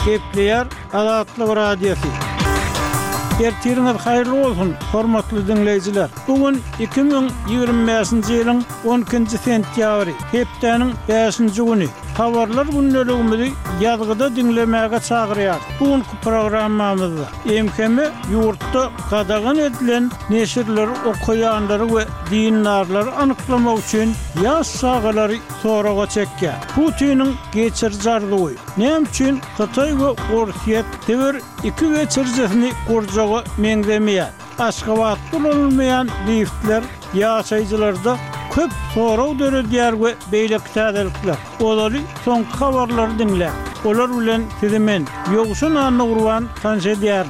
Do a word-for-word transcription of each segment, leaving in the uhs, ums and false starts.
Kepler Azatlyk Radiosu. Ertiriniz hayırlı olsun, hormatly dinleyijiler. Bugün iki bin ýygrimi beşinji ýylyň on ikinji sentýabry, hepdeniň beşinji güni. Habarlar günneligimizi ýazgyda dinlemäge çagyrýar. Bugünkü programmamyzda emkemi ýurtda kadagan edilen neşirleri, okuyanları we dindarlary anyklamak üçin ýaş sagalary soraga çekýär. Putiniň geçirjarlygy, näme üçin Hytaý we Orsiýet teber iki geçirjesini gurjaga meňdemeýär. Aşgabatly bolmaýan liftler ýaşaýjylarda köp soraw döredýär we beýle täzelikler. Olary soňky habarlary dinle. Olar bilen sizi men ýogşun anny gurban tanşedýär.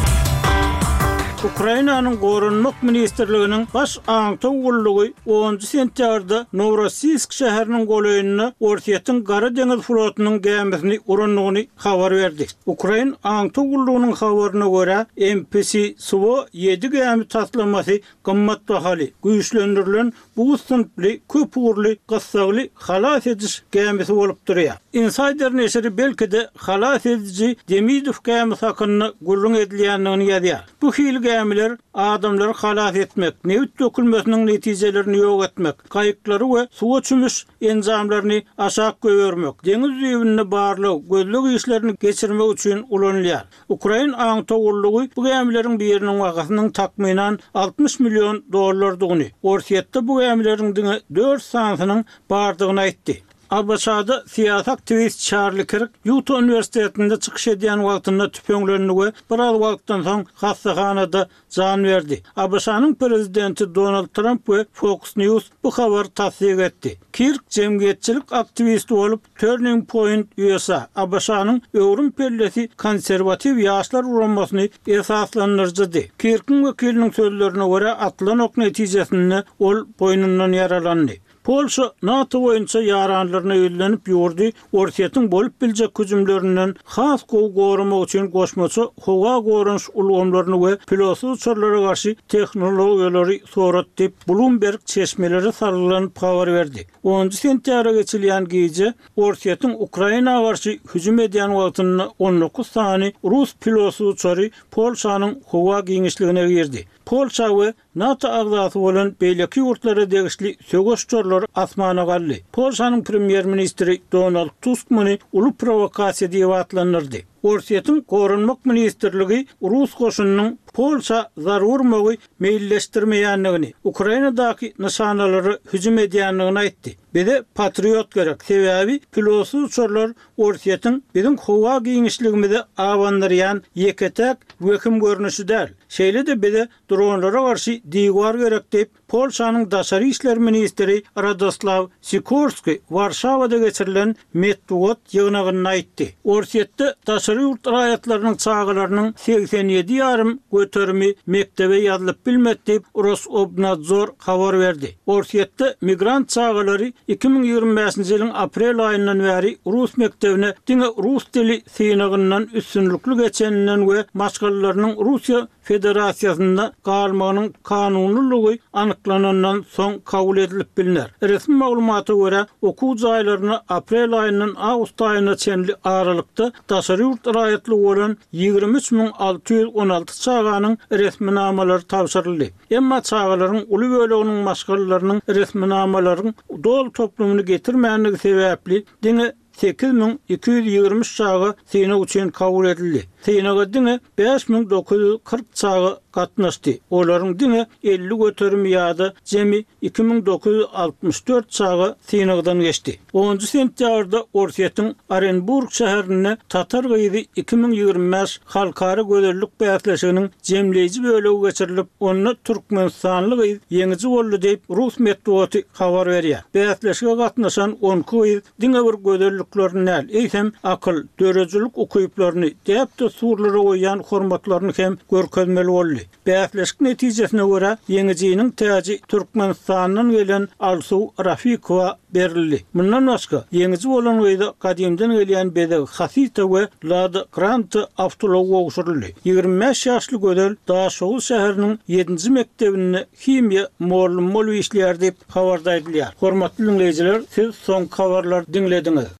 Ukrainanyň Gorunmak ministrliginiň baş aňty ugullugy onunji sentýabrda Novorossiysk şäheriniň golaýyny Orsiýetiň Gara deňiz flotunyň gemisini uranlygyny habar berdi. Ukrain aňty ugullugynyň habaryna görä M P C Suwo ýedi gemi taslamasy gymmat bahaly, güýçlendirilen bu sınply, köp uğurly, gassagly halas ediş gemisi bolup durýar. Insider neşri belki de halas edici Demidov gemisi hakyna gurrun edilýändigini ýazýar. Bu hil gemiler adamları halas etmek, nevit dökülmesinin netijelerini yok etmek, kayıkları ve suwa çümüş enzamlarını aşağı gövermek, deniz üýebini barlaw, gözlük işlerini geçirmek üçin ulanýar. Ukrain aňty ugullugy bu gemileriň biriniň wagatynyň takminan altmış milyon dollardygyny, Orsiýetde bu gemileriň diňe dört sansynyň bardygyny aýtdy. Abaşada siyasi aktivist Charlie Kirk Utah Üniversitetinde çıkış edýän wagtynda tüpeňlerini we biraz wagtdan soň hastahanada jan berdi. Abaşanyň prezidenti Donald Trump we Fox News bu habar tasdik etdi. Kirk jemgyýetçilik aktivisti bolup Turning Point U S A Abaşanyň öwrüm pellesi konservativ ýaşlar uranmasyny esaslandyrdy. Kirkiň wekiliniň sözlerine görä atlan ok netijesinde ol boynundan yaralandy. Polşa NATO boýunça ýaranlaryna öýlenip ýurdy. Orsiýetiň bolup biljek hüjümlerinden has gowy goramak üçin goşmaçy howa gorunç ulgamlaryny we pilotsuz uçurlara garşy tehnologiýalary sorat dep Bloomberg çeşmeleri sarylanyp habar berdi. onunji sentýabra geçilýän gece Orsiýetiň Ukraina garşy hüjüm edýän wagtynda on dokuz sany Rus pilotsuz uçary Polşanyň howa giňişligine girdi. Polşa we NATO agzasy bolan beýleki ýurtlara degişli sögüşçüler asmana galdy. Polşanyň premier ministri Donald Tusk muny uly provokasiýa diýip atlandyrdy. Orsiýetiň Gorunmak ministrligi Rus goşunynyň Polşa zarurmagy meýilleşdirmeýändigini, Ukrainadaky nişanalary hüjüm edýändigini aýtdy. Bize patriot gerek. Sebäbi pilotsuz uçurlar Orsiýetiň biziň howa giňişligimizi awandyrýan ýeketek wöküm görnüşi däl. Şeýle de bize dronlara garşy diýwar gerek diýip Polşanyň daşary işler ministri Radoslaw Sikorski Warşawada geçirilen medeniýet ýygnagyny aýtdy. Orsiýetde daşary ýurt raýatlarynyň çağılarynyň seksen ýedi ýarym götermi mektebe ýazylyp bilmek diýip Rosobnadzor habar berdi. Orsiýetde migrant çağılary iki bin ýygrimi beşinji ýylyň aprel aýyndan bäri Rus mektebine diňe Rus dili synagynyň üstünlükli geçeninden we maşgallarynyň Russiýa Federasiýasynda galmagynyň kanunlylygy anyklanandan soň kabul edilip bilinär. Resmi maglumaty görä okuw jaýlaryna aprel aýyndan awgust aýyna çenli aralykda daşary ýurt raýatlygy bolan ýygrimi üç bin alty ýüz on alty çağanyň resmi namalary tapşyryldy. Emma çağalaryň uly böleginiň maşgallarynyň resmi namalaryň dol toplumunu getirmänligi sebäpli diňe sekiz bin iki ýüz ýygrimi üç çağı syna üçin kabul edildi. Synaga diňe beş bin dokuz ýüz kırk çağı gatnaşdy. Olaryň diňe elli göterim ýa-da jemi iki bin dokuz ýüz altmış dört çağı synagdan geçdi. onunji sentýabrda Orsiýetiň Orenburg şäherine tatar gyýdy iki bin ýygrimi beş halkara gözellik bäýatlaşygynyň jemleýiji bölegi geçirilip, onu Türkmenistanly gyýy ýeňiji boldy diýip Rus medeniýeti habar berýär. Bäýatlaşyga gatnaşan on iki gyýy diňe bir gözelliklerini näl, eýsem akyl, dörejilik okuyuplaryny diýip surlara goýan hormatlaryny hem görkezmeli boldy. Bäýatlaşyk netijesine görä ýeňijiniň täji Türkmenistanyň gelen Alsuw Rafikowa berildi. Mundan başga ýeňiji bolan wýda kadimden gelýän bedeg Hasita we Lada Grant awtology ogşuruldy. ýygrimi beş ýaşly gödel Daşow şäheriniň ýedinji mektebinde himiýa mollum bolup işleýär diýip habarda edilýär. Hormatly dinleýijiler, siz soň habarlar dinlediňiz.